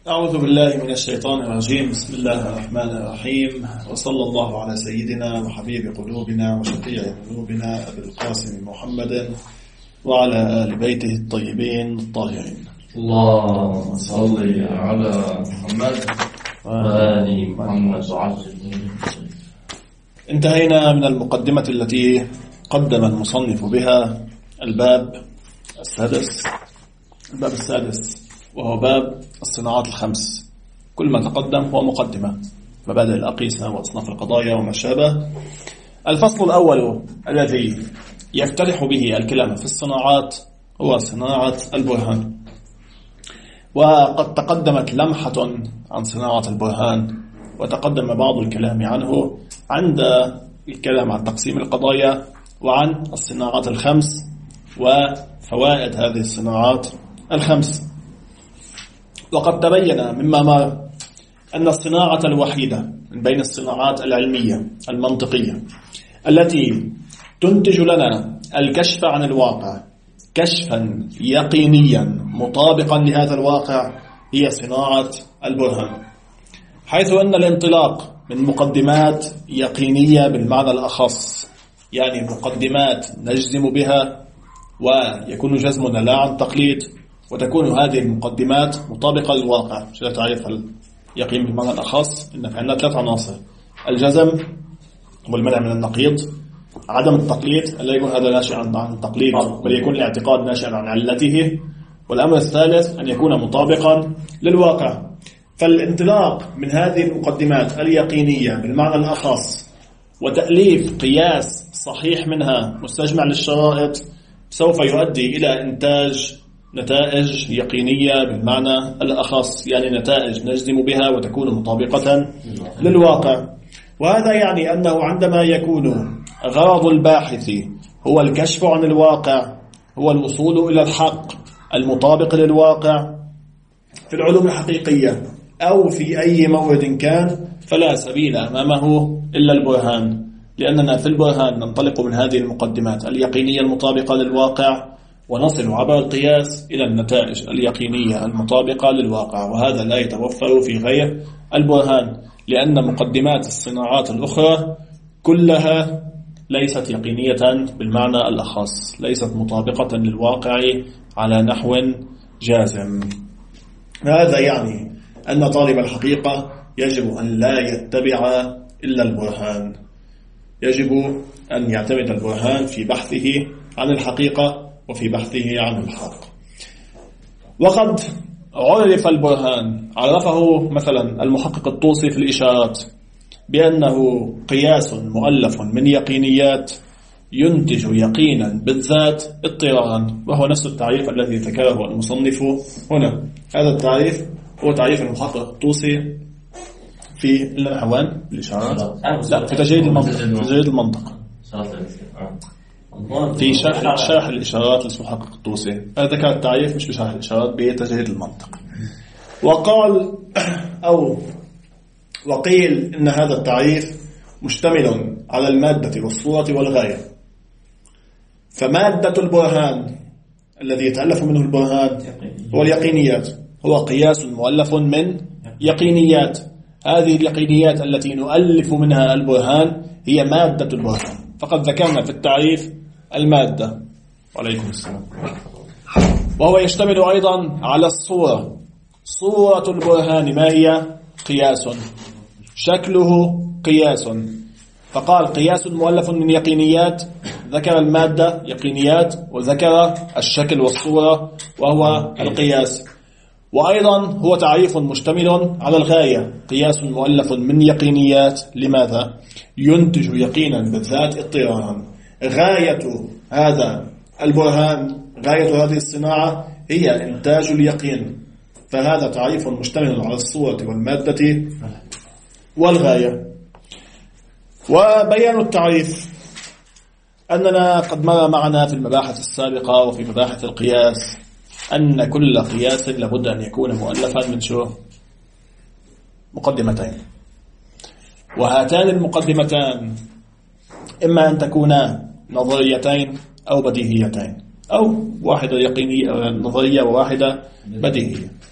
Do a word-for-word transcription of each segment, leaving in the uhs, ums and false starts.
أعوذ بالله من الشيطان الرجيم. بسم الله الرحمن الرحيم، وصلى الله على سيدنا وحبيب قلوبنا وشفيع ذنوبنا أبي القاسم محمد وعلى آل بيته الطيبين الطاهرين. اللهم صل على محمد وآل محمد وعجل. انتهينا من المقدمة التي قدم المصنف بها الباب السادس الباب السادس وهو باب الصناعات الخمس. كل ما تقدم هو مقدمة، مبادئ الأقيسة وأصناف القضايا وما شابه. الفصل الأول الذي يفتتح به الكلام في الصناعات هو صناعة البرهان، وقد تقدمت لمحة عن صناعة البرهان وتقدم بعض الكلام عنه عند الكلام عن تقسيم القضايا وعن الصناعات الخمس وفوائد هذه الصناعات الخمس. وقد تبين مما مر أن الصناعة الوحيدة من بين الصناعات العلمية المنطقية التي تنتج لنا الكشف عن الواقع كشفا يقينيا مطابقا لهذا الواقع هي صناعة البرهان، حيث أن الانطلاق من مقدمات يقينية بالمعنى الأخص، يعني مقدمات نجزم بها ويكون جزمنا لا عن تقليد، وتكون هذه المقدمات مطابقة للواقع. شو تعرف اليقين بالمعنى الأخص؟ إن في عندنا ثلاث عناصر: الجزم والمنع من النقيض، عدم التقليد ألا يكون هذا ناشئ عن التقليد بل يكون الاعتقاد ناشئ عن علته، والأمر الثالث أن يكون مطابقا للواقع. فالانطلاق من هذه المقدمات اليقينية بالمعنى الأخص وتأليف قياس صحيح منها مستجمع للشرائط سوف يؤدي إلى إنتاج نتائج يقينية بالمعنى الأخص، يعني نتائج نجزم بها وتكون مطابقة للواقع. وهذا يعني أنه عندما يكون غرض الباحث هو الكشف عن الواقع، هو الوصول إلى الحق المطابق للواقع في العلوم الحقيقية أو في أي مورد كان، فلا سبيل أمامه إلا البرهان، لأننا في البرهان ننطلق من هذه المقدمات اليقينية المطابقة للواقع ونصل عبر القياس إلى النتائج اليقينية المطابقة للواقع، وهذا لا يتوفر في غير البرهان، لأن مقدمات الصناعات الأخرى كلها ليست يقينية بالمعنى الأخص، ليست مطابقة للواقع على نحو جازم. هذا يعني أن طالب الحقيقة يجب أن لا يتبع إلا البرهان، يجب أن يعتمد البرهان في بحثه عن الحقيقة وفي بحثه عن الحق. وقد عرف البرهان، عرفه مثلا المحقق الطوسي في الإشارات بأنه قياس مؤلف من يقينيات ينتج يقينا بالذات اضطرارا، وهو نفس التعريف الذي ذكره المصنف هنا. هذا التعريف هو تعريف المحقق الطوسي في العنوان الإشارات، لا في تجريد المنطق، تجريد المنطق في شرح شرح الإشارات للمحقق الطوسي. هذا ذكر التعريف مش بشرح الإشارات، بتجريد المنطق. وقال أو وقيل إن هذا التعريف مشتمل على المادة والصورة والغاية. فمادة البرهان الذي يتألف منه البرهان هو اليقينيات، هو قياس مؤلف من يقينيات. هذه اليقينيات التي نؤلف منها البرهان هي مادة البرهان. فقد ذكرنا في التعريف المادة، وعليكم السلام، وهو يشتمل أيضا على الصورة. صورة البرهان ما هي؟ قياس، شكله قياس. فقال قياس مؤلف من يقينيات، ذكر المادة يقينيات وذكر الشكل والصورة وهو القياس. وأيضا هو تعريف مشتمل على الغاية، قياس مؤلف من يقينيات. لماذا؟ ينتج يقينا بالذات اضطرارا. غاية هذا البرهان، غاية هذه الصناعة هي إنتاج اليقين، فهذا تعريف مشتمل على الصورة والمادة والغاية. وبيان التعريف أننا قد مر معنا في المباحث السابقة وفي مباحث القياس أن كل قياس لابد أن يكون مؤلفا من شو؟ مقدمتين، وهاتان المقدمتان إما أن تكونا نظريتين أو بديهيتين، أو واحدة يقينية نظرية وواحدة بديهية.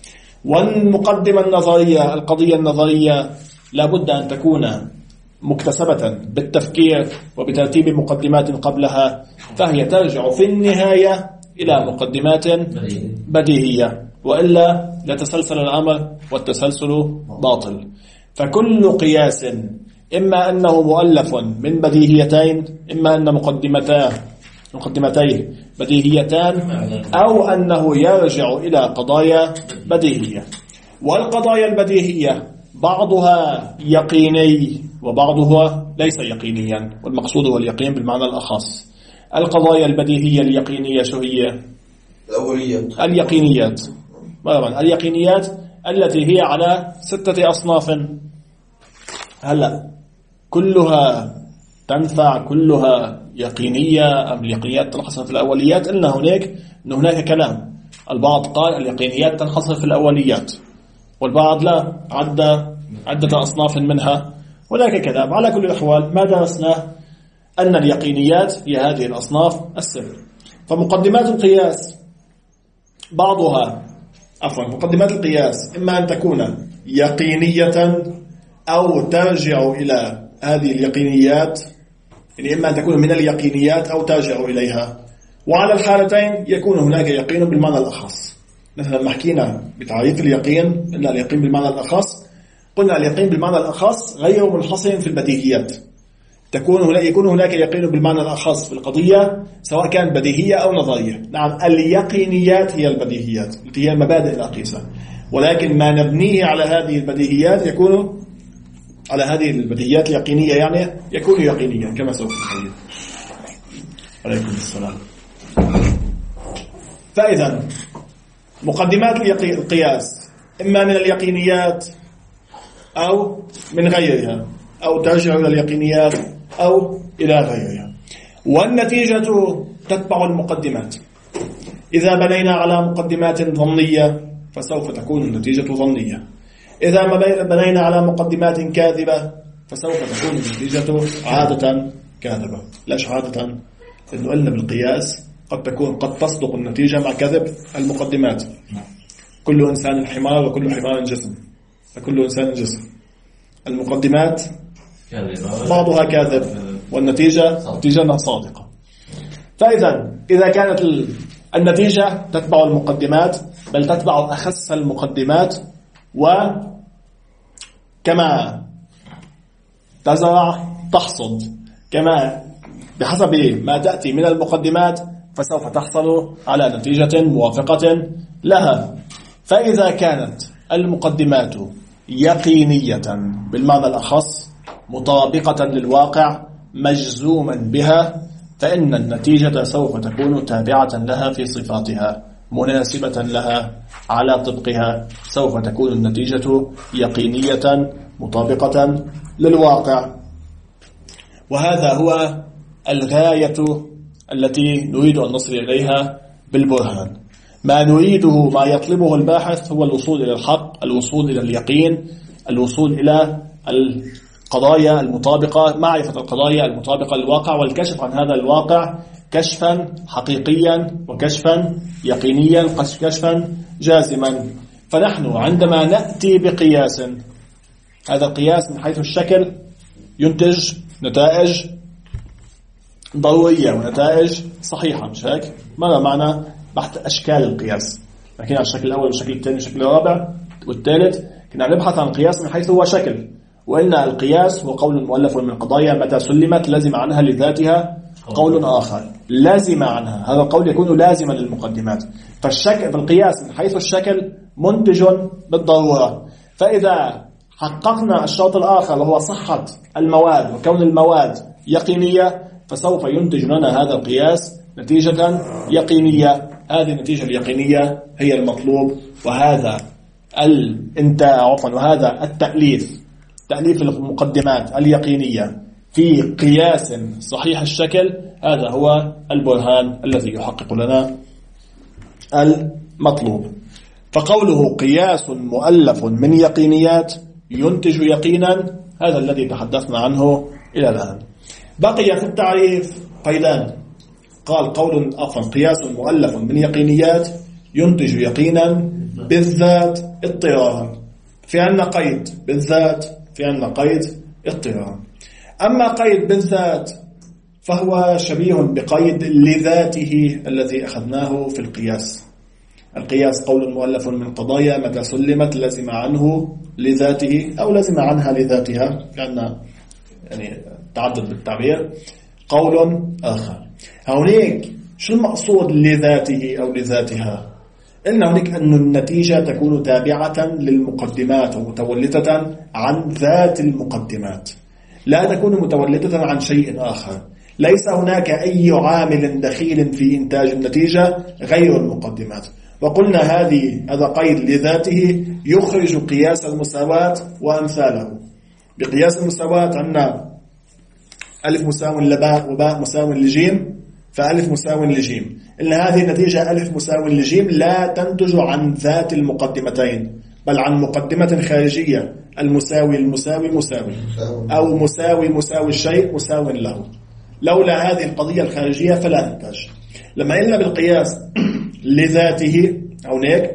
والمقدمة النظرية القضية النظرية لابد أن تكون مكتسبة بالتفكير وبترتيب مقدمات قبلها، فهي ترجع في النهاية إلى مقدمات بديهية، وإلا يتسلسل الأمر والتسلسل باطل. فكل قياس إما أنه مؤلف من بديهيتين، إما أن مقدمتاه مقدمتيه بديهيتان، أو أنه يرجع إلى قضايا بديهية. والقضايا البديهية بعضها يقيني وبعضها ليس يقينيا، والمقصود هو اليقين بالمعنى الأخص. القضايا البديهية اليقينية شو هي؟ الأوليات اليقينيات اليقينيات التي هي على ستة أصناف. هلأ كلها تنفع، كلها يقينية أم اليقينيات تنحصر في الأوليات؟ إلا هناك أن هناك كلام. البعض قال اليقينيات تنحصر في الأوليات، والبعض لا، عدة عدة أصناف منها. هناك كلام. على كل الأحوال ما درسناه أن اليقينيات هي هذه الأصناف السبع. فمقدمات القياس بعضها عفوا مقدمات القياس إما أن تكون يقينية أو ترجع إلى هذه اليقينيات، يعني إما أن تكون من اليقينيات أو ترجع إليها. وعلى الحالتين يكون هناك يقين بالمعنى الأخص. نحن لما حكينا بتعريف اليقين إلا اليقين بالمعنى الأخص، قلنا اليقين بالمعنى الأخص غير منحصر في البديهيات. تكون هناك يكون هناك يقين بالمعنى الأخص في القضية سواء كانت بديهية أو نظرية. نعم، اليقينيات هي البديهيات التي هي مبادئ الأقيسة، ولكن ما نبنيه على هذه البديهيات يكون على هذه البديهيات اليقينية، يعني يكون يقينيا كما سوف نحدد. عليكم السلام. فإذا مقدمات القياس إما من اليقينيات أو من غيرها، أو ترجع إلى اليقينيات أو إلى غيرها. والنتيجة تتبع المقدمات. إذا بنينا على مقدمات ظنية فسوف تكون النتيجة ظنية. إذا بنينا على مقدمات كاذبة فسوف تكون النتيجة عادة كاذبة. ليش عادة؟ لأنه قلنا بالقياس قد تكون قد تصدق النتيجة مع كذب المقدمات. كل إنسان حمار وكل حمار جسم، فكل إنسان جسم. المقدمات بعضها كاذب والنتيجة نتيجة صادقة. فإذا إذا كانت النتيجة تتبع المقدمات، بل تتبع أخس المقدمات، وكما تزرع تحصد، كما بحسب ما تأتي من المقدمات فسوف تحصل على نتيجة موافقة لها. فإذا كانت المقدمات يقينية بالمعنى الأخص مطابقة للواقع مجزوما بها، فإن النتيجة سوف تكون تابعة لها في صفاتها مناسبة لها على طبقها. سوف تكون النتيجة يقينية مطابقة للواقع. وهذا هو الغاية التي نريد أن نصل إليها بالبرهان. ما نريده، ما يطلبه الباحث هو الوصول إلى الحق، الوصول إلى اليقين، الوصول إلى القضايا المطابقة، معرفة القضايا المطابقة للواقع، والكشف عن هذا الواقع كشفا حقيقيا وكشفا يقينيا، كشفا جازما. فنحن عندما نأتي بقياس، هذا القياس من حيث الشكل ينتج نتائج ضرورية ونتائج صحيحة، مش هيك؟ ماذا معنى بحث أشكال القياس؟ لكن على الشكل الأول والشكل الثاني والشكل الرابع والثالث كنا نبحث عن القياس من حيث هو شكل. وإن القياس هو قول مؤلف من قضايا متى سلمت لازم عنها لذاتها قول آخر، لازم عنها، هذا القول يكون لازما للمقدمات. فالشكل بالقياس من حيث الشكل منتج بالضرورة. فإذا حققنا الشرط الآخر وهو صحة المواد وكون المواد يقينية، فسوف ينتج لنا هذا القياس نتيجة يقينية. هذه النتيجة اليقينية هي المطلوب، وهذا الانتاج عفوا وهذا التأليف، تأليف المقدمات اليقينية في قياس صحيح الشكل، هذا هو البرهان الذي يحقق لنا المطلوب. فقوله قياس مؤلف من يقينيات ينتج يقينا، هذا الذي تحدثنا عنه إلى الآن. بقي في التعريف قيدان. قال قول عفوا قياس مؤلف من يقينيات ينتج يقينا بالذات اضطرارا، في عندنا قيد بالذات، في عندنا قيد اضطرارا. أما قيد بالذات فهو شبيه بقيد لذاته الذي أخذناه في القياس. القياس قول مؤلف من قضايا متى سلمت لزم عنه لذاته أو لزم عنها لذاتها، لأن يعني تعدد بالتعبير. قول آخر هونيك شو المقصود لذاته أو لذاتها؟ إن هناك أن النتيجة تكون تابعة للمقدمات ومتولدة عن ذات المقدمات، لا تكون متولدة عن شيء آخر. ليس هناك أي عامل دخيل في إنتاج النتيجة غير المقدمات. وقلنا هذه هذا قيد لذاته يخرج قياس المساواة وأمثاله. بقياس المساواة عندنا ألف مساو لباء وباء مساو لجيم، فألف مساو لجيم. إن هذه النتيجة ألف مساو لجيم لا تنتج عن ذات المقدمتين، بل عن مقدمة خارجية، المساوي المساوي مساوي، أو مساوي مساوي الشيء مساو له. لولا هذه القضية الخارجية فلا إنتاج. لما قلنا بالقياس لذاته هناك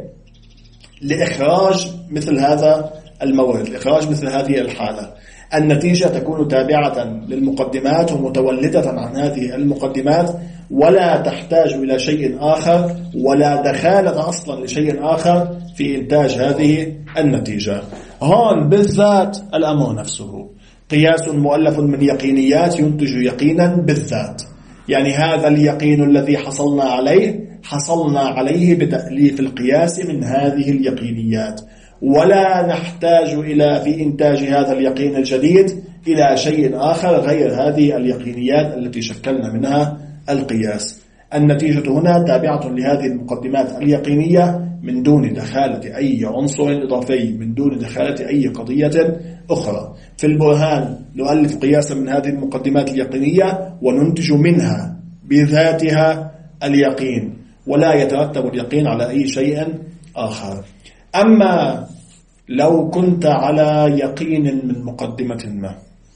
لإخراج مثل هذا المورد، لإخراج مثل هذه الحالة، النتيجة تكون تابعة للمقدمات ومتولدة عن هذه المقدمات، ولا تحتاج إلى شيء آخر، ولا دخالة أصلا لشيء آخر في إنتاج هذه النتيجة. هون بالذات الأمر نفسه قياس مؤلف من يقينيات ينتج يقينا بالذات، يعني هذا اليقين الذي حصلنا عليه حصلنا عليه بتأليف القياس من هذه اليقينيات، ولا نحتاج إلى في إنتاج هذا اليقين الجديد إلى شيء آخر غير هذه اليقينيات التي شكلنا منها القياس. النتيجة هنا تابعة لهذه المقدمات اليقينية من دون دخالة أي عنصر إضافي، من دون دخالة أي قضية أخرى. في البرهان نؤلف قياسا من هذه المقدمات اليقينية وننتج منها بذاتها اليقين، ولا يترتب اليقين على أي شيء آخر. أما لو كنت على يقين من مقدمة ما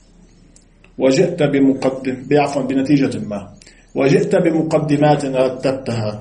وجئت بمقدم بعفوا بنتيجة ما وجئت بمقدمات رتبتها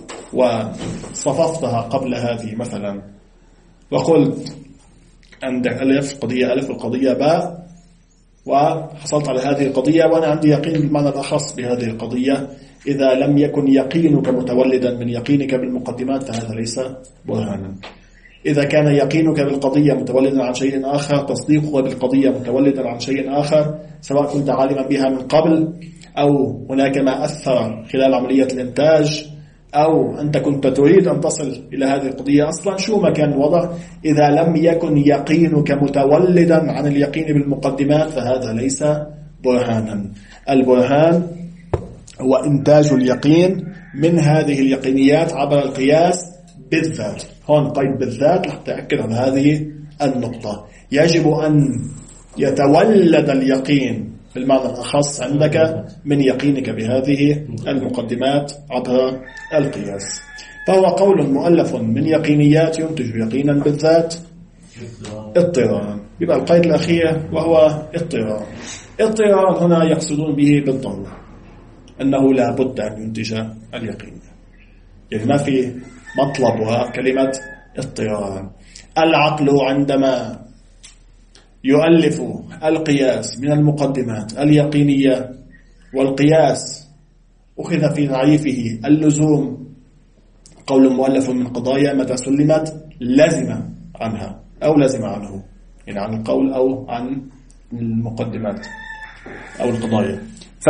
وصففتها قبل هذه مثلا، وقلت عندك ألف قضية ألف والقضية باء، وحصلت على هذه القضية وأنا عندي يقين بالمعنى الأخص بهذه القضية، إذا لم يكن يقينك متولدا من يقينك بالمقدمات فهذا ليس برهانا. إذا كان يقينك بالقضية متولدا عن شيء آخر، تصديقك بالقضية متولدا عن شيء آخر، سواء كنت عالما بها من قبل أو هناك ما أثر خلال عملية الإنتاج، أو أنت كنت تريد أن تصل إلى هذه القضية أصلا، شو ما كان الوضع، إذا لم يكن يقينك متولدا عن اليقين بالمقدمات فهذا ليس برهانا. البرهان هو إنتاج اليقين من هذه اليقينيات عبر القياس بالذات. هون قيد بالذات لحتى أكد على هذه النقطة. يجب أن يتولد اليقين بالمعنى الأخص عندك من يقينك بهذه المقدمات عبر القياس. فهو قول مؤلف من يقينيات ينتج يقينا بالذات اضطرارا. يبقى القيد الأخير وهو اضطرار. اضطرار هنا يقصدون به بالضرورة أنه لا بد أن ينتج اليقين، يعني ما في مطلبها كلمة اضطرارا. العقل عندما يؤلف القياس من المقدمات اليقينية، والقياس أخذ في تعريفه اللزوم قول مؤلف من قضايا متى سلمت لزم عنها أو لزم عنه، يعني عن القول أو عن المقدمات أو القضايا.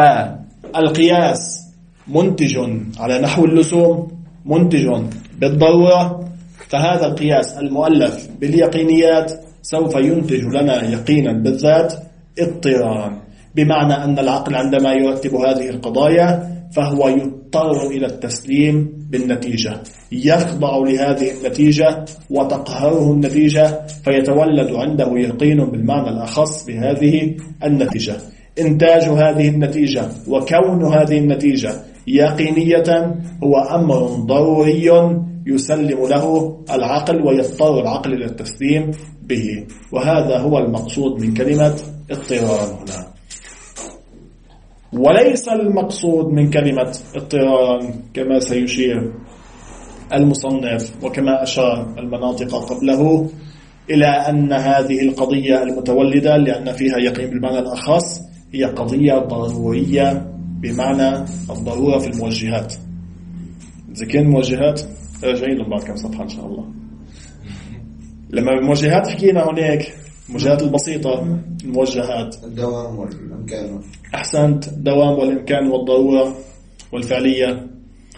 فالقياس منتج على نحو اللزوم، منتج بالضرورة، فهذا القياس المؤلف باليقينيات سوف ينتج لنا يقينا بالذات اضطرارا، بمعنى أن العقل عندما يرتب هذه القضايا فهو يضطر إلى التسليم بالنتيجة، يخضع لهذه النتيجة وتقهره النتيجة، فيتولد عنده يقين بالمعنى الأخص بهذه النتيجة. إنتاج هذه النتيجة وكون هذه النتيجة يقينية هو أمر ضروري يسلم له العقل ويضطر العقل إلى التسليم به، وهذا هو المقصود من كلمة اضطرارا هنا. وليس المقصود من كلمة اضطرارا كما سيشير المصنف وكما أشار المناطق قبله إلى أن هذه القضية المتولدة لأن فيها يقين بالمعنى الأخص هي قضية ضرورية بمعنى الضرورة في الموجهات. إذا كان موجهات راجعين بعد كم صفحة إن شاء الله. لما الموجهات حكينا هناك الموجهات البسيطة الموجهات الدوام والإمكان. أحسنت، الدوام والإمكان والضرورة والفعلية.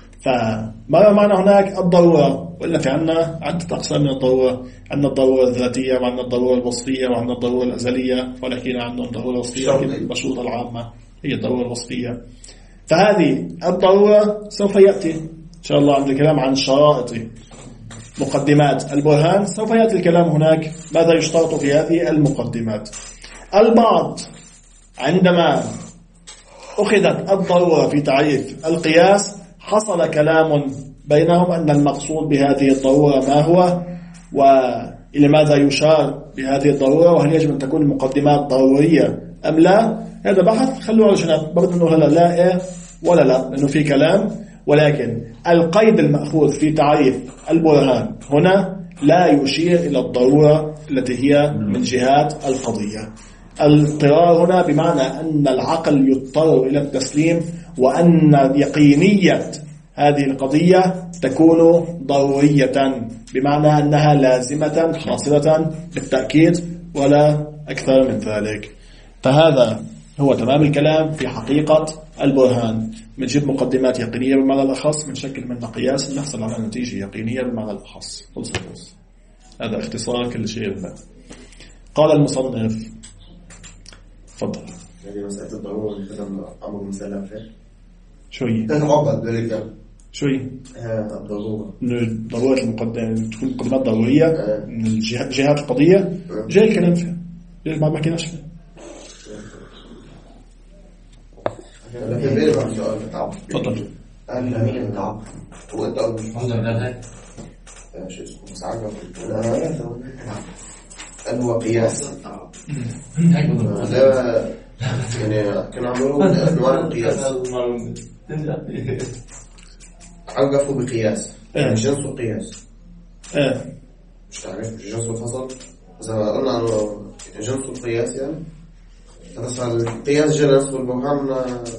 فما معنى هناك الضرورة؟ وإلا في عنا عدة أقسام من الضرورة. عندنا الضرورة الذاتية وعندنا الضرورة الوصفية وعندنا الضرورة الأزلية، ولكن عندنا الضرورة الوصفية المشروطة العامة هي الضرورة الوصفية. فهذه الضرورة سوف يأتي إن شاء الله عند الكلام عن شرائط مقدمات البرهان، سوف يأتي الكلام هناك ماذا يشترط في هذه المقدمات. البعض عندما أخذت الضرورة في تعريف القياس حصل كلام بينهم أن المقصود بهذه الضرورة ما هو وإلى ماذا يشار بهذه الضرورة، وهل يجب أن تكون المقدمات ضرورية أم لا. هذا بحث خلوه على جنب، برد أنه هلا لا إيه ولا لا، لأنه في كلام. ولكن القيد المأخوذ في تعريف البرهان هنا لا يشير إلى الضرورة التي هي من جهات القضية. الاضطرار هنا بمعنى أن العقل يضطر إلى التسليم، وأن يقينية هذه القضية تكون ضرورية بمعنى أنها لازمة حاصلة بالتأكيد ولا أكثر من ذلك. فهذا هو تمام الكلام في حقيقة البرهان. من جد مقدمات يقينية بالمعنى الأخص من شكل من قياس نحصل على نتيجة يقينية بالمعنى الأخص. هذا اختصار كل شيء بالله. قال المصنف تفضل. يعني مسألة الضرورة اللي كتب عمر مسألة فيه شوي تتعبد ذلك شوي الضرورة من ضرورة المقدمة تكون مقدمات ضرورية من الجهات القضية جاي الكلام فيها ليش ما بحكيناش فيها. تفضل. الأمين التعب هو التعب شو اسمه مساعدة هل هو قياس؟ لا يعني كانوا عملوا أنواع القياس عقفوا بقياس يعني جنس القياس مش تعرف مش جنس الفصل. إذا قلنا أنه جنس القياس يعني هذا القياس جنس والبرهان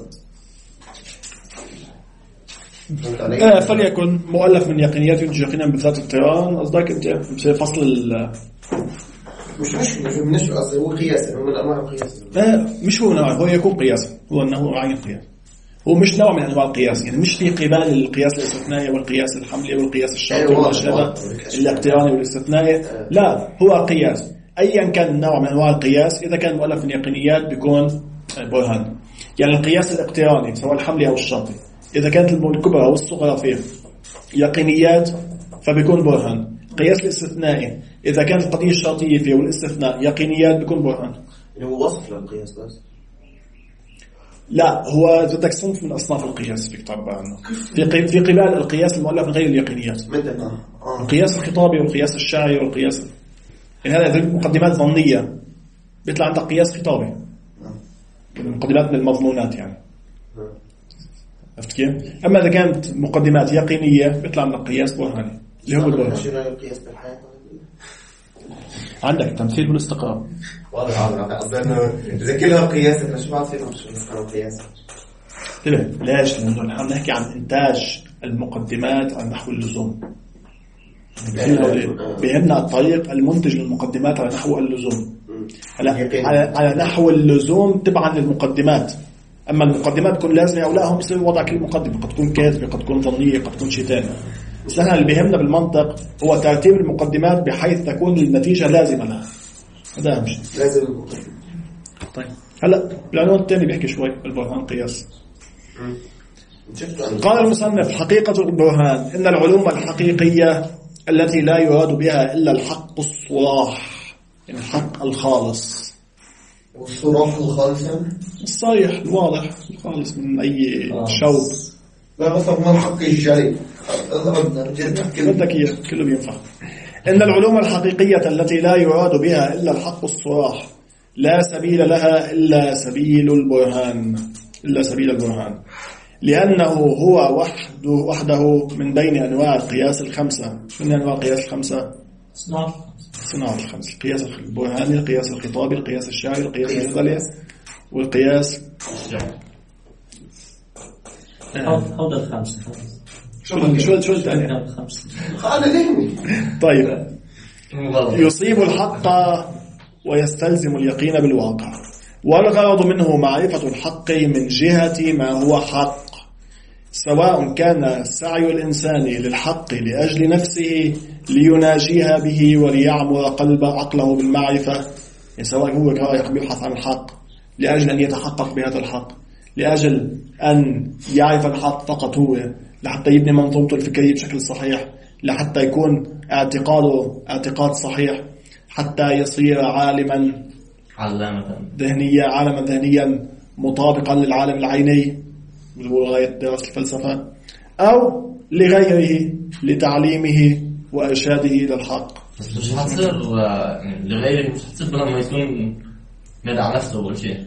آه فليكن مؤلف من يقينيات ينتج يقينا بذات الطيران. قصدك انت فصل ال مش مش مش قصدي هو قياس هو من انواع القياس. لا مش هو نوع، هو يكون قياس، هو انه عين قياس، هو مش نوع من انواع القياس. يعني مش في قبال القياس الاستثنائي والقياس الحملي والقياس الشرطي والاشبه الاقتراني والاستثنائي. لا هو قياس ايا كان النوع من انواع القياس. اذا كان مؤلف من يقينيات بيكون برهان. يعني القياس الاقتراني سواء الحملي او الشرطي إذا كانت الكبرى والصغرى فيه يقينيات فبيكون برهان. قياس الاستثنائي إذا كانت القضية الشرطية فيه والاستثناء يقينيات بيكون برهان. هو وصف للقياس بس؟ لا هو بدك صنف من أصناف القياس في كتاب عنه في في قبال القياس المؤلف من غير اليقينيات. القياس الخطابي والقياس الشعري والقياس يعني هذا مقدمات ظنية بيطلع عندك قياس خطابي مقدمات من المضمونات يعني عرفت كيف؟ أما إذا كانت مقدمات يقينية بيطلع من القياس برهاني اللي هو البرهان. عندك تمثيل بالاستقرار واضح أصلاً إذا كلها قياس إحنا شو بعد فينا مش نستخدم قياس. طيب ليش؟ لأنه نحن نحكي عن إنتاج المقدمات على نحو اللزوم. بهمنا الطريق المنتج للمقدمات على نحو اللزوم. على على نحو اللزوم تبعا للمقدمات. أما المقدمات تكون لازمة أو لا هم بصير وضع كل مقدمة قد تكون كاذبة قد تكون ظنية قد تكون شيء ثاني. بس احنا اللي بيهمنا بالمنطق هو ترتيب المقدمات بحيث تكون النتيجة لازمة لها. هذا أهم شيء. لازم. طيب هلا العنوان الثاني بيحكي شوي البرهان قياس. قال المصنف حقيقة البرهان إن العلوم الحقيقية التي لا يراد بها إلا الحق الصراح يعني الحق الخالص. والصراح الخالصة الصريح الواضح الخالص من أي شوب. لا مثلا ما الحق الجلي بدك إياه كله بينفع. إن العلوم الحقيقية التي لا يراد بها إلا الحق الصراح لا سبيل لها إلا سبيل البرهان إلا سبيل البرهان. لأنه هو وحده, وحده من بين أنواع القياس الخمسة. من أنواع القياس الخمسة؟ صناعة الخمسة: القياس البرهاني، القياس الخطابي، القياس الشعري، القياس الجدلي، والقياس هذا الخمسة. شو شو شو الثانية؟ أنا ليه؟ طيب، يصيب الحق ويستلزم اليقين بالواقع، والغرض منه معرفة الحق من جهة ما هو حق، سواء كان سعي الإنسان للحق لأجل نفسه ليناجيها به وليعمر قلب عقله بالمعرفة، يعني سواء هو يبحث عن الحق لأجل أن يتحقق بهذا الحق، لأجل أن يعرف الحق فقط هو لحتى يبني منظومته الفكرية بشكل صحيح، لحتى يكون اعتقاده اعتقاد صحيح، حتى يصير عالما ذهنيا عالما ذهنيا مطابقا للعالم العيني لغاية دراسة الفلسفة، أو لغيره لتعليمه وإرشاده إلى الحق. بس مش حتصير لغيره، مش حتصير لما يكون مدع نفسه أول شيء.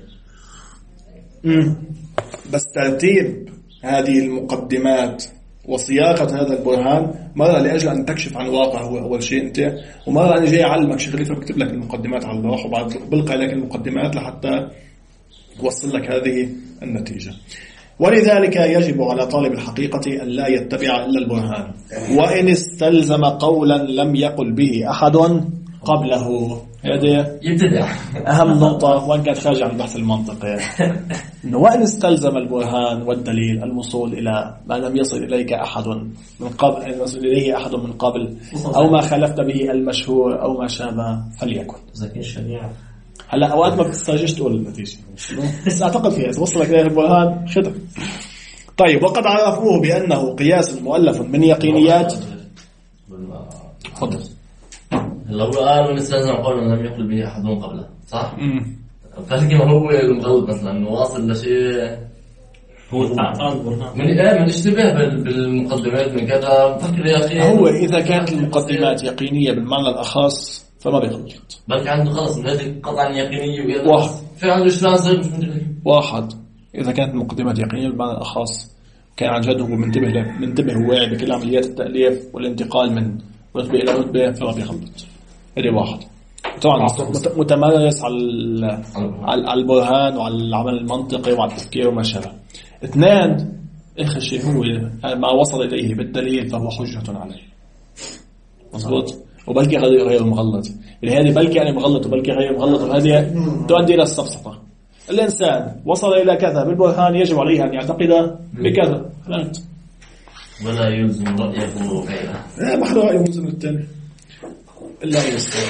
بس ترتيب هذه المقدمات وصياغة هذا البرهان مرة لأجل أن تكشف عن واقع هو أول شيء أنت، ومرة أنا جاي أعلمك شغلي فبكتب لك المقدمات على اللوح وبعد بلقى لك المقدمات لحتى توصل لك هذه النتيجة. ولذلك يجب على طالب الحقيقة أن لا يتبع إلا البرهان، وإن استلزم قولا لم يقل به أحد قبله. هذه يبتدع أهم نقطة، وإن كانت خارجة عن البحث المنطقي، إنه وإن استلزم البرهان والدليل الوصول إلى ما لم يصل إليك أحد من قبل، يصل إليه أحد من قبل، أو ما خالفت به المشهور أو ما شابه فليكن. زكي الشريعة. هلا أوقات ما بتسترجيش تقول النتيجة، بس أعتقد فيها إذا وصلك إليه البرهان خدم. طيب، وقد عرفوه بأنه قياس مؤلف من يقينيات. تفضل. لو قال من استلزم قولا لم يقل به أحد قبله، صح؟ فلكن هو المغلط مثلا إنه واصل لشيء هو من إيه من اشتباه بالمقدمات من كذا فكر يقين. هو إذا كانت المقدمات يقينية بالمعنى الأخص فما بيغلط، بل عنده خلص من هذه قطعا يقينية واحد في عنده إيش لازم مش مدري واحد. إذا كانت المقدمات يقينية بالمعنى الأخص كان عن جد هو منتبه له منتبه واعي بكل عمليات التأليف والانتقال من رتبة إلى رتبة فما بيغلط. هذه واحد. طبعا متمرس على على البرهان وعلى العمل المنطقي وعلى التفكير وما شابه. اثنان، آخر شيء هو ما وصل إليه بالدليل فهو حجة عليه. مظبوط. وبلكي غير غير مغلط، يعني هذه بلكي يعني مغلط وبلكي غير مغلط، وهذه تؤدي إلى السفسطة. الإنسان وصل إلى كذا بالبرهان يجب عليه أن يعتقد بكذا، فهمت؟ ولا يلزم رأيه غيره. لا، ما حدا رأيه ملزم الثاني إلا يستوى.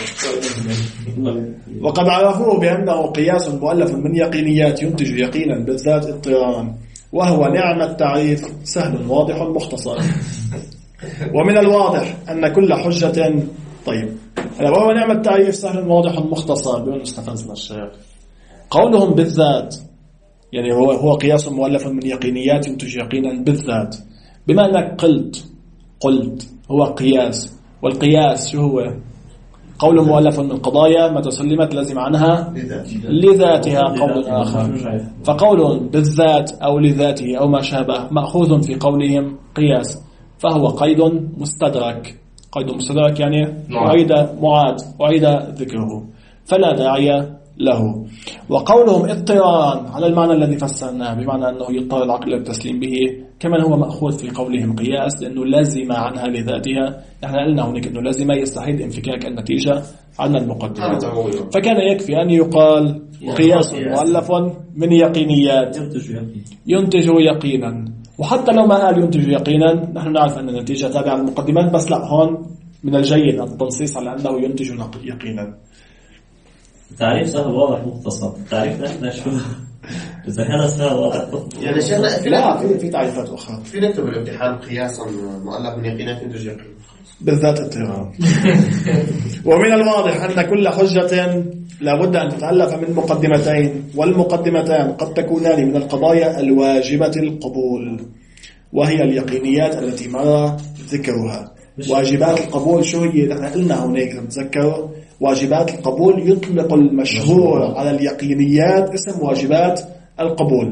وقد عرفوه بأنه قياس مؤلف من يقينيات ينتج يقينا بالذات اضطرارا، وهو نعم التعريف سهل واضح مختصر. ومن الواضح أن كل حجة طيب وهو نعم التعريف سهل واضح مختصر. بيقول استفزنا الشيخ قولهم بالذات، يعني هو هو قياس مؤلف من يقينيات ينتج يقينا بالذات، بما أنك قلت قلت هو قياس، والقياس شو هو؟ قول مؤلف من قضايا ما تسلمت لازم عنها لذاتها قول آخر، فقول بالذات أو لذاته أو ما شابه مأخوذ في قولهم قياس، فهو قيد مستدرك. قيد مستدرك يعني أعيد معاد أعيد ذكره، فلا داعي له. وقولهم اضطرارا على المعنى الذي فسرناه، بمعنى أنه يضطر العقل للتسليم به، كمان هو مأخوذ في قولهم قياس لأنه لازم عنها لذاتها. نحن قلنا هناك أنه لازم يستحيل انفكاك النتيجة عن المقدمات، فكان يكفي أن يقال قياس مؤلف من يقينيات ينتج يقينا. وحتى لو ما قال ينتج يقينا نحن نعرف أن النتيجة تابعة للمقدمات، بس لا، هون من الجيد التنصيص على أنه ينتج يقينا. تعريف سهل واضح مختصر. تعريف ده شو؟ إذا كان سهل واضح يعني شيخنا لا في في تعريفات أخرى. في نكتب الامتحان قياسا مؤلف من يقينات ينتج يقين بالذات الترام. ومن الواضح أن كل حجة لابد أن تتألف من مقدمتين، والمقدمتان قد تكونان من القضايا الواجبة القبول، وهي اليقينيات التي مر ذكرها. واجبات القبول شو هي؟ نحن قلنا هناك تذكروا واجبات القبول يطلق المشهور على اليقينيات اسم واجبات القبول،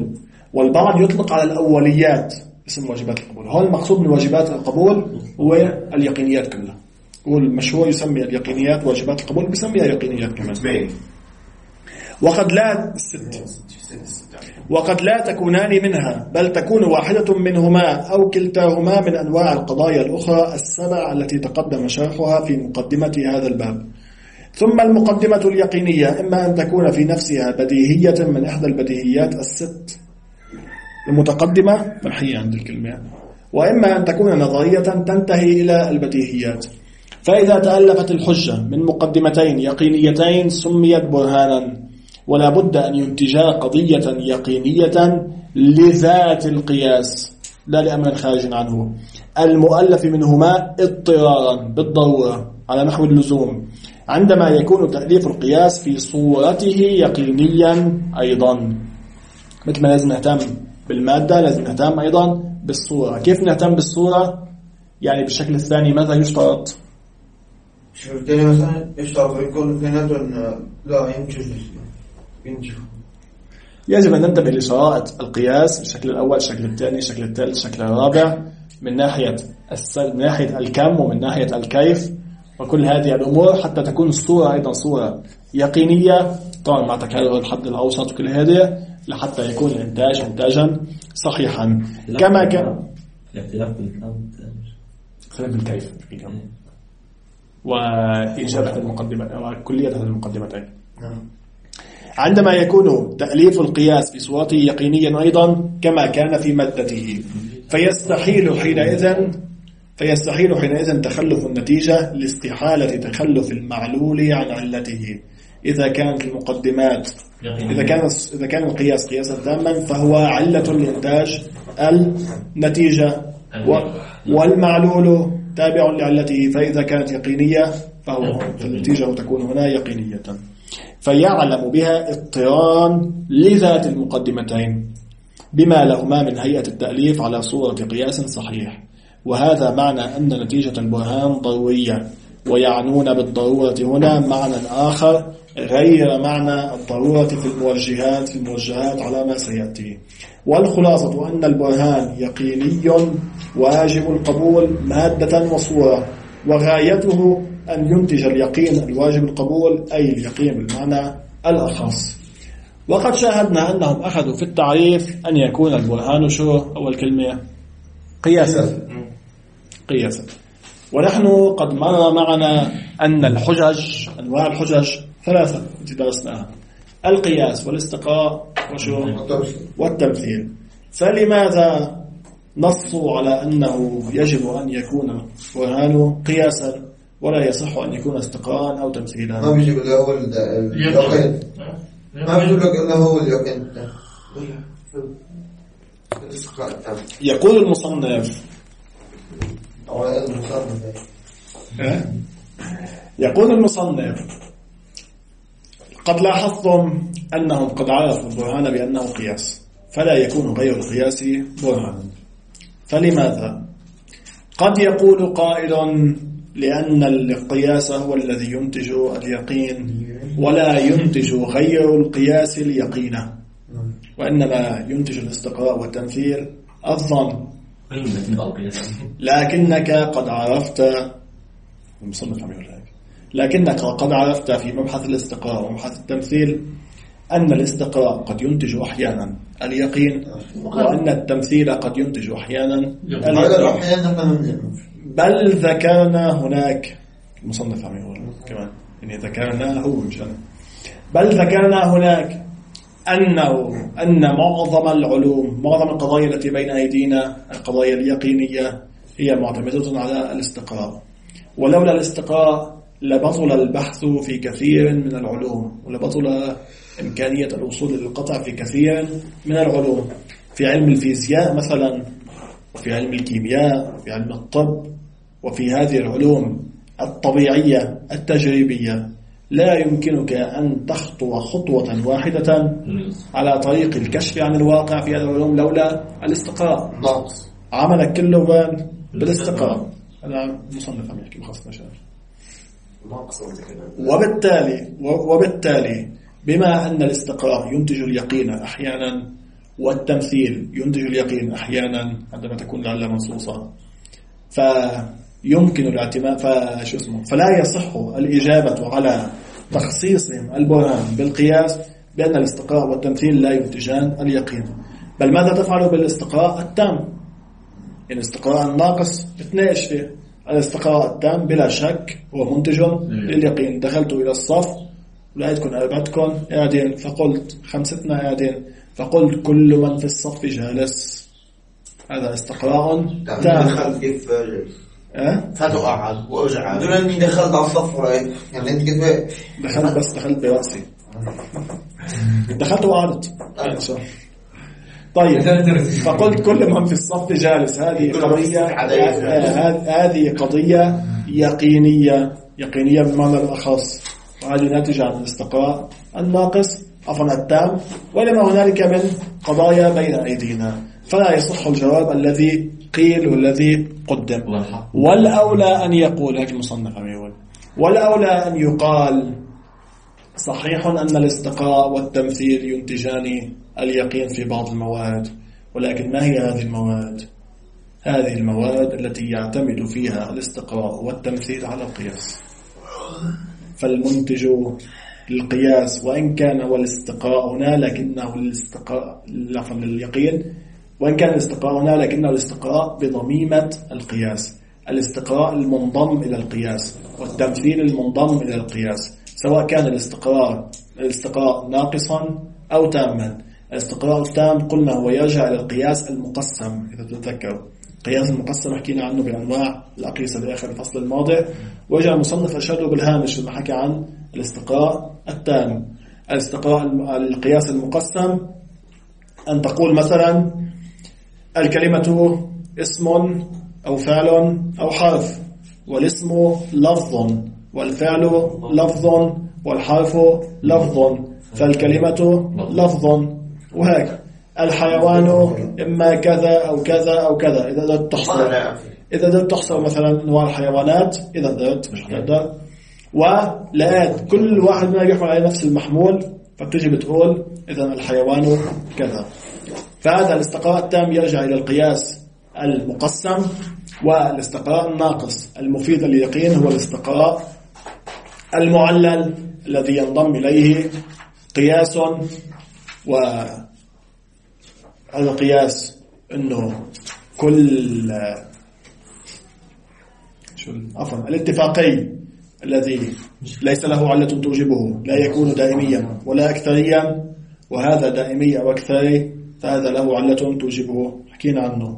والبعض يطلق على الأوليات اسم واجبات القبول. هون المقصود من واجبات القبول هو اليقينيات كلها، والمشهور يسمي اليقينيات واجبات القبول، بيسميها يقينيات كمان. وقد لا الست وقد لا تكونان منها، بل تكون واحدة منهما أو كلتاهما من أنواع القضايا الأخرى السبع التي تقدم شرحها في مقدمة هذا الباب. ثم المقدمة اليقينية إما أن تكون في نفسها بديهية من إحدى البديهيات الست المتقدمة منحية عند الكلمة، وإما أن تكون نظرية تنتهي إلى البديهيات. فإذا تألفت الحجة من مقدمتين يقينيتين سميت برهانا، ولا بد أن ينتجا قضية يقينية لذات القياس لا لأمر خارج عنه، المؤلف منهما اضطرارا بالضرورة على نحو اللزوم، عندما يكون تأليف القياس في صورته يقينيا أيضا. مثل ما لازم نهتم بالمادة لازم نهتم أيضا بالصورة. كيف نهتم بالصورة؟ يعني بالشكل الثاني ماذا يشترط؟ الشكل الثاني مثلا يشترط يكون اثنيناتهم لا ينجز ينجز. يجب أن ننتبه لشرائط القياس، الشكل الأول، الشكل الثاني، الشكل الثالث، الشكل الرابع، من ناحية من ناحية الكم ومن ناحية الكيف وكل هذه الأمور، حتى تكون الصورة أيضا صورة يقينية، طبعا مع تكرر الحد الأوسط وكل هذه، لحتى يكون الإنتاج إنتاجا صحيحا. كما كان الاختلاف بالكم اختلاف بالكيف وإجابة المقدمة وكلية هذه المقدمتين. عندما يكون تأليف القياس بصورته يقينيا أيضا كما كان في مادته، فيستحيل حينئذ فيستحيل حينئذ تخلف النتيجة لاستحالة تخلف المعلول عن علته. إذا كانت المقدمات إذا كان إذا كان القياس قياسا تاما فهو علة لإنتاج النتيجة، والمعلول تابع لعلته، فإذا كانت يقينية فهو فالنتيجة تكون هنا يقينية. فيعلم بها اضطرارا لذات المقدمتين بما لهما من هيئة التأليف على صورة قياس صحيح، وهذا معنى أن نتيجة البرهان ضرورية، ويعنون بالضرورة هنا معنى آخر غير معنى الضرورة في الموجهات في الموجهات على ما سيأتي. والخلاصة أن البرهان يقيني واجب القبول مادة وصورة، وغايته أن ينتج اليقين الواجب القبول، أي اليقين بالمعنى الأخص. وقد شاهدنا أنهم أخذوا في التعريف أن يكون البرهان شو أول كلمة قياسا قياسا ونحن قد مر معنا أن الحجج أنواع الحجج ثلاثة التي درسناها: القياس والاستقراء وشو والتمثيل. فلماذا نصوا على أنه يجب أن يكون برهانه قياسا ولا يصح أن يكون استقراء أو تمثيلا؟ ما بيجيب له هو اليقين، ما بيجيب له هو اليقين. يقول المصنف يقول المصنف قد لاحظتم أنهم قد عرفوا البرهان بأنه قياس، فلا يكون غير القياس برهانا. فلماذا؟ قد يقول قائل لأن القياس هو الذي ينتج اليقين، ولا ينتج غير القياس اليقين، وإنما ينتج الاستقراء والتمثيل الظن. لكنك قد عرفت المصنف عم يقول هيك لكنك قد عرفت في مبحث الاستقراء ومبحث التمثيل أن الاستقراء قد ينتج أحيانا اليقين، وأن التمثيل قد ينتج أحيانا اليقين. بل ذكرنا هناك المصنف عم يقول كمان يعني ذكرنا هو مشان بل ذكرنا هناك أنه أن معظم العلوم معظم القضايا التي بين أيدينا القضايا اليقينية هي معتمدة على الاستقراء، ولولا الاستقراء لبطل البحث في كثير من العلوم، ولبطل إمكانية الوصول للقطع في كثير من العلوم. في علم الفيزياء مثلا، وفي علم الكيمياء، وفي علم الطب، وفي هذه العلوم الطبيعية التجريبية لا يمكنك أن تخطو خطوة واحدة على طريق الكشف عن الواقع في هذه العلوم لولا الاستقراء. عملك كله بالاستقراء. هذا مصنف عم يحكي بخاصة مشاهد. وبالتالي وبالتالي بما أن الاستقراء ينتج اليقين أحيانا، والتمثيل ينتج اليقين أحيانا عندما تكون العلة منصوصة، فيمكن الاعتماد فشو اسمه فلا يصح الإجابة على تخصيصهم البرهان بالقياس بأن الاستقراء والتمثيل لا ينتجان اليقين. بل ماذا تفعل بالاستقراء التام؟ يعني الاستقراء الناقص بتناقش فيه. الاستقراء التام بلا شك هو منتج لليقين. دخلت إلى الصف ولقيتكم أربعتكم قاعدين فقلت خمستنا قاعدين فقلت كل من في الصف جالس، هذا استقراء تام. دخلت كيف أه؟ فاتوا قاعد وأرجع دون أني دخلت على الصف ورايك يعني أنت كيف دخلت بس دخلت برأسي دخلت وقعدت. طيب فقلت كل من في الصف جالس، هذه قضية هذه قضية يقينية يقينية بمعنى الأخص، وهذه ناتجة عن الاستقراء الناقص عفوا التام، ولما هنالك من قضايا بين أيدينا، فلا يصح الجواب الذي قيل والذي قدم. والأولى أن يقول هيك المصنف يقول والأولى أن يقال صحيح أن الاستقراء والتمثيل ينتجان اليقين في بعض المواد، ولكن ما هي هذه المواد؟ هذه المواد التي يعتمد فيها الاستقراء والتمثيل على القياس. فالمنتج للقياس وإن كان هو الاستقراء هنا لكنه الاستقراء لفظ لليقين، وإن كان الاستقراء هنا لكنه الاستقراء بضميمة القياس، الاستقراء المنضم إلى القياس والتمثيل المنضم إلى القياس، سواء كان الاستقراء الاستقراء ناقصا أو تاما. الاستقراء التام قلنا هو يرجع إلى القياس المقسم. إذا تتذكروا القياس المقسم حكينا عنه بأنواع الأقيسة بآخر الفصل الماضي، وجاء المصنف أشاره بالهامش لما حكى عن الاستقراء التام. الاستقراء القياس المقسم أن تقول مثلا الكلمة اسم أو فعل أو حرف، والاسم لفظ والفعل لفظ والحرف لفظ، فالكلمة لفظ، وهيك. الحيوان إما كذا أو كذا أو كذا. إذا درت تحصل إذا درت تحصل مثلا أنواع الحيوانات، إذا درت مش هتقدر ولقيت كل واحد منها يحمل على نفس المحمول، فبتجي بتقول إذا الحيوان كذا. فهذا الاستقراء التام يرجع إلى القياس المقسم، والاستقراء الناقص المفيد لليقين هو الاستقراء المعلل الذي ينضم إليه قياس، وهذا قياس إنه كل شو عفوا الاتفاقي الذي ليس له علة توجبه لا يكون دائميا ولا أكثريا، وهذا دائمي أو أكثري فهذا له علة توجبه، حكينا عنه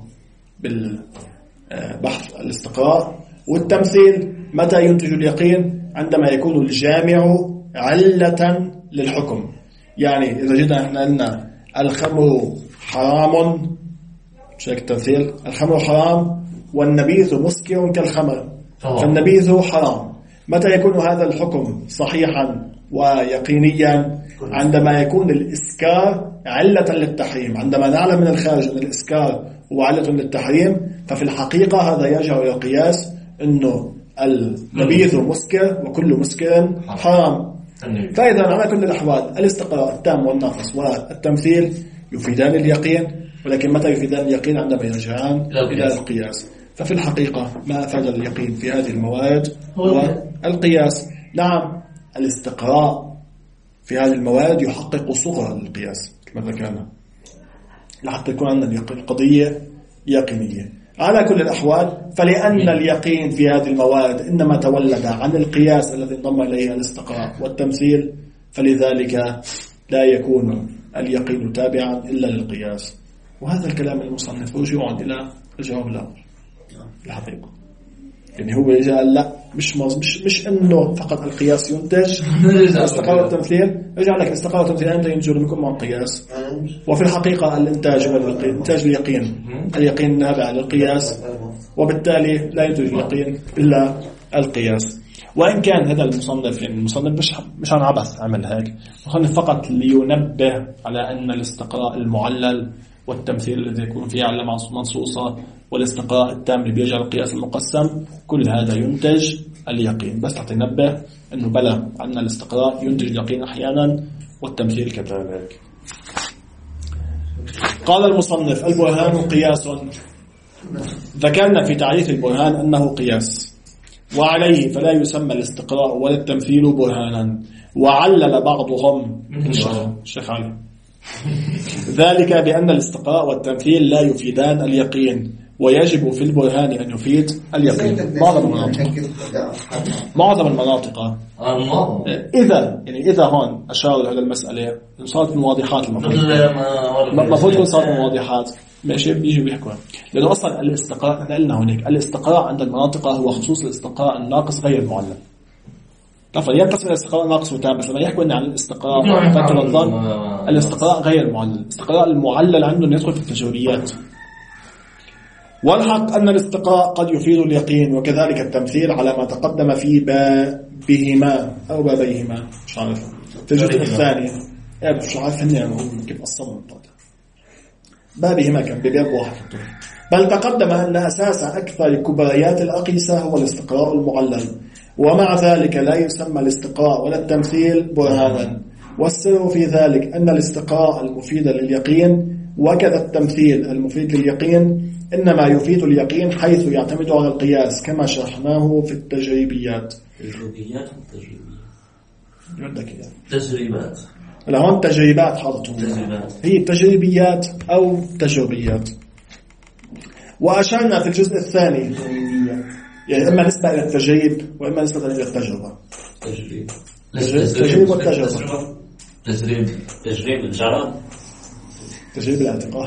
بالبحث الاستقراء. والتمثيل متى ينتج اليقين؟ عندما يكون الجامع علة للحكم. يعني إذا جينا احنا قلنا الخمر حرام، مش هيك التمثيل؟ الخمر حرام والنبيذ مسكر كالخمر، فالنبيذ حرام. متى يكون هذا الحكم صحيحا ويقينيا؟ عندما يكون الإسكار علة للتحريم. عندما نعلم من الخارج أن الإسكار هو علة للتحريم، ففي الحقيقة هذا يرجع إلى القياس أنه النبيذ مسكر وكل مسكر حرام. فإذا على كل الأحوال الاستقراء التام والناقص والتمثيل يفيدان اليقين، ولكن متى يفيدان اليقين؟ عندما يرجعان إلى القياس. ففي الحقيقة ما أفاد اليقين في هذه المواد هو القياس. نعم الاستقراء في هذه المواد يحقق صغر القياس كما ذكرنا، لحتى يكون عندنا القضية يقينية. على كل الأحوال فلأن اليقين في هذه المواد إنما تولد عن القياس الذي انضم إليه الاستقراء والتمثيل، فلذلك لا يكون اليقين تابعا إلا للقياس. وهذا الكلام المصنف رجوع إلى الجواب الأول الحقيقة. يعني هو قال لا مش مش مش إنه فقط القياس ينتج الاستقراء والتمثيل، رجع لك الاستقراء والتمثيل أنت ينتج لكم مع القياس. وفي الحقيقة الإنتاج والإنتاج اليقين اليقين نابع للقياس، وبالتالي لا ينتج اليقين إلا القياس. وإن كان هذا المصنف يعني المصنف مش مش عن عبث عمل هيك، المصنف فقط لينبه على أن الاستقراء المعلل والتمثيل الذي يكون فيه علة منصوصة والاستقراء التام اللي بيجعل القياس المقسم كل هذا ينتج اليقين، بس حتى ننبه أنه بلا عندنا الاستقراء ينتج اليقين أحيانا والتمثيل كذلك. قال المصنف البرهان قياس. ذكرنا في تعريف البرهان أنه قياس، وعليه فلا يسمى الاستقراء ولا التمثيل برهانا. وعلل بعضهم الشيخ علي ذلك بأن الاستقراء والتمثيل لا يفيدان اليقين، ويجب في البرهان أن يفيد اليقين. معظم المناطق معظم المناطق إذا يعني إذا هون أشاروا لهذا المسألة صارت من واضحات، المفروض المفروض تكون صارت من واضحات ماشي بيجي بيحكوا، لأنه أصلا الاستقراء احنا قلنا هناك الاستقراء عند المناطق هو خصوص الاستقراء الناقص غير المعلل. طبعا ينقسم الاستقراء الناقص وتام، بس لما يحكوا عن الاستقراء فتر الظن الاستقراء غير المعلل، الاستقراء المعلل عنده يدخل في التجربيات. والحق أن الاستقراء قد يفيد اليقين، وكذلك التمثيل على ما تقدم في بابهما أو بابيهما مش عارف في الجزء الثاني مش عارف هني كيف أصلا بابهما كان بباب واحد. بل تقدم أن أساس أكثر كبريات الأقيسة هو الاستقراء المعلل، ومع ذلك لا يسمى الاستقراء ولا التمثيل برهانا. والسر في ذلك أن الاستقراء المفيد لليقين وكذا التمثيل المفيد لليقين إنما يفيد اليقين حيث يعتمد على القياس كما شرحناه في التجريبيات. تجريبيات تجريبيات تجريبات الآن تجريبات حاضرتهم هي تجريبيات أو تجربيات. وأشرنا في الجزء الثاني يعني إما نسبة إلى التجريب وإما نسبة إلى التجربة. تجريب تجريب والتجربة. تجريب تجريب الجرب تجريب الاعتقاد.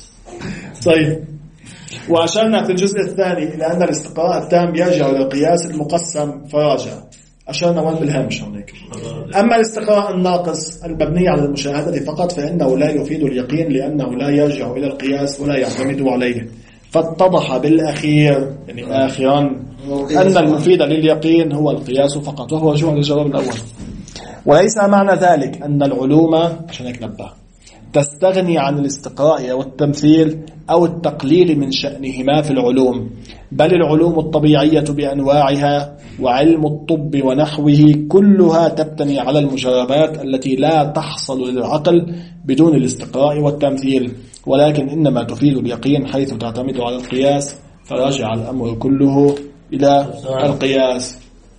طيب وأشرنا في الجزء الثاني إلى أن الاستقراء التام يرجع إلى القياس المقسم فراجع. أشرنا وين بالهامش هناك. أما الاستقراء الناقص المبني على المشاهدة فقط فإنه لا يفيد اليقين لأنه لا يرجع إلى القياس ولا يعتمد عليه. فاتضح بالأخير يعني آخرا أن المفيد لليقين هو القياس فقط، وهو جوع للجواب الأول. وليس معنى ذلك أن العلوم عشان هيك نبه تستغني عن الاستقراء والتمثيل أو التقليل من شأنهما في العلوم، بل العلوم الطبيعية بأنواعها وعلم الطب ونحوه كلها تبتني على المجربات التي لا تحصل للعقل بدون الاستقراء والتمثيل، ولكن إنما تفيد اليقين حيث تعتمد على القياس، فراجع الأمر كله إلى القياس.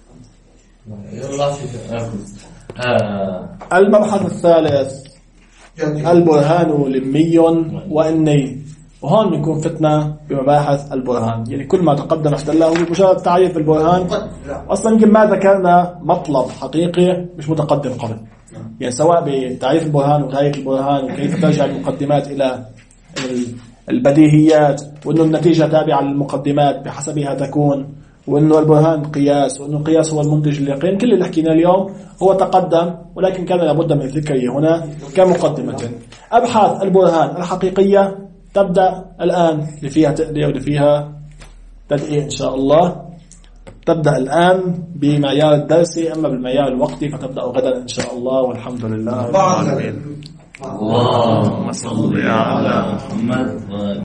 المبحث الثالث البرهان لمي وإني، وهون بيكون فتنة بمباحث البرهان. يعني كل ما تقدم احتله مجرد تعريف البرهان، أصلا يمكن ما ذكرنا مطلب حقيقي مش متقدم قبل، يعني سواء بتعريف البرهان وتعريف البرهان وكيف ترجع المقدمات إلى البديهيات، وإنه النتيجة تابعة للمقدمات بحسبها تكون، وإنه البرهان قياس، وإنه القياس هو المنتج لليقين. كل اللي حكينا اليوم هو تقدم، ولكن كان لابد من ذكره هنا كمقدمة. أبحاث البرهان الحقيقية تبدأ الآن، اللي فيها تأدية واللي فيها تدقيق إن شاء الله. تبدأ الآن بمعيار الدرسي، أما بالمعيار الوقتي فتبدأ غدا إن شاء الله، والحمد لله رب العالمين. اللهم صل على محمد.